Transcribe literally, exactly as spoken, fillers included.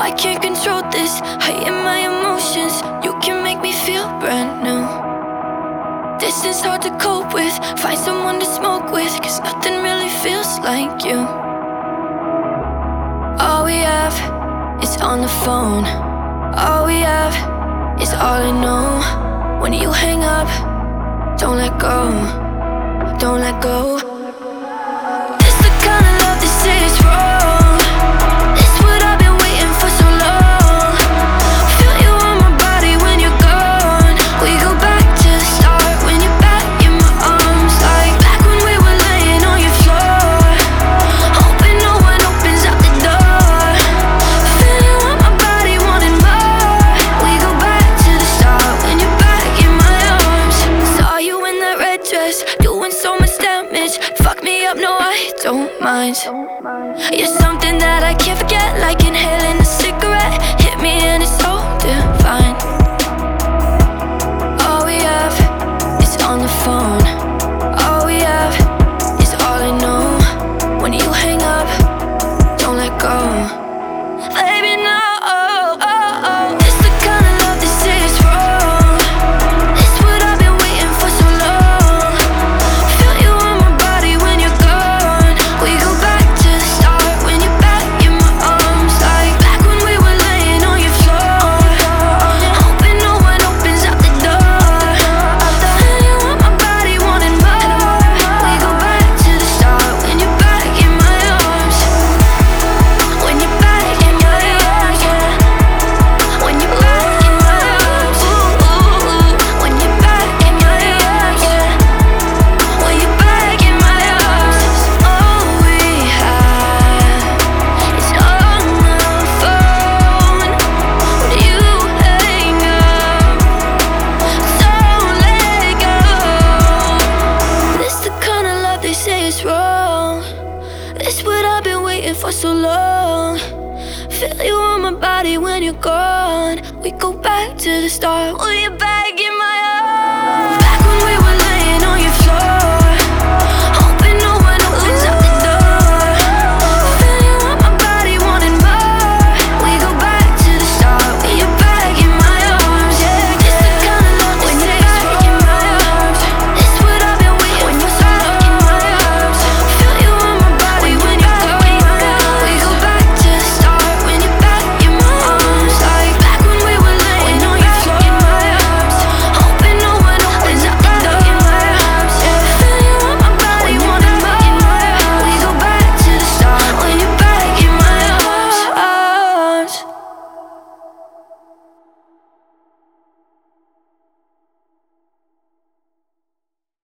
I can't control this, I am my emotions. You can make me feel brand new. This is hard to cope with, find someone to smoke with, cause nothing really feels like you. All we have is on the phone. All we have is all I know. When you hang up, don't let go, don't let go. This the kind of love they say is wrong. This what I've been waiting for so long. Feel you on my body when you're gone. We go back to the start when you're back in my arms. Like back when we were laying on your floor, hoping no one opens up the door. Feel you on my body wanting more. We go back to the start when you're back in my arms. Saw you in that red dress, doing so much damage. Fuck me up, no I don't mind. You're something that I can't forget, like inhaling a cigarette. Hit me and it's so divine. All we have is on the phone. All we have is all I know. When you hang up, don't let go. Baby, no. This the kind of love they say is wrong. This what I've been waiting for so long. Feel you on my body when you're gone. We go back to the start when you're back in my arms. Like back when we were laying on your floor, hoping no one opens up the door. Feel you on my body wanting more. We go back to the start when you're back in my arms. When you're back in my arms, yeah. When you're back in my arms, ooh, ooh, ooh. When you're back in my arms, yeah. When you're back in my arms, all we have is on the phone. When you hang up, don't let go. This the kind of love they say is wrong. This what I've been waiting for so long. Feel you on my body when you're gone. We go back to the start when you're back in my